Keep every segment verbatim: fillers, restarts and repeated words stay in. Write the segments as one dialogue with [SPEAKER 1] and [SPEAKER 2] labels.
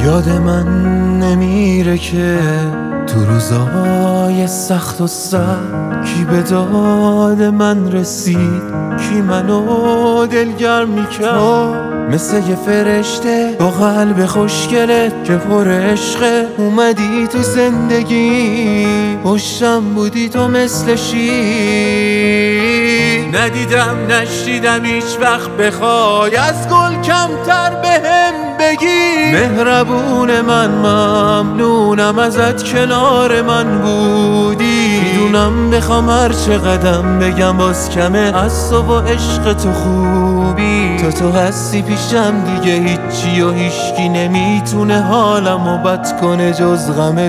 [SPEAKER 1] یاد من نمیره که تو روزای سخت و سرد کی به داد من رسید، کی منو دلگرم میکرد. مثل یه فرشته با قلب خوشگلت که پر عشقه، اومدی تو زندگی پشتم بودی تو مثل شیر. ندیدم نشنیدم هیچ وقت بخوای از گل کمتر بهم بگی. مهربون من ممنونم ازت کنار من بودی. میدونم بخوام هر چه قدم بگم باز کمه از تو و عشق تو خوبی. تا تو هستی پیشم دیگه هیچی و هیچکی نمیتونه حالمو بد کنه جز غم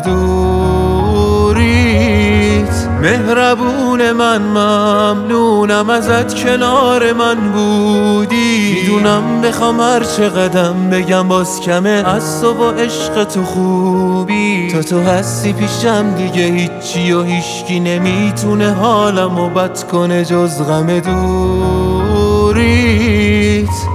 [SPEAKER 1] دوریت. مهربون من ممنونم ازت کنار من بودی. میدونم بخوام هر چه قدم بگم باز کمه از تو و عشق تو خوبی. تا تو هستی پیشم دیگه هیچی و هیچکی نمیتونه حالمو بد کنه جز غم دوریت.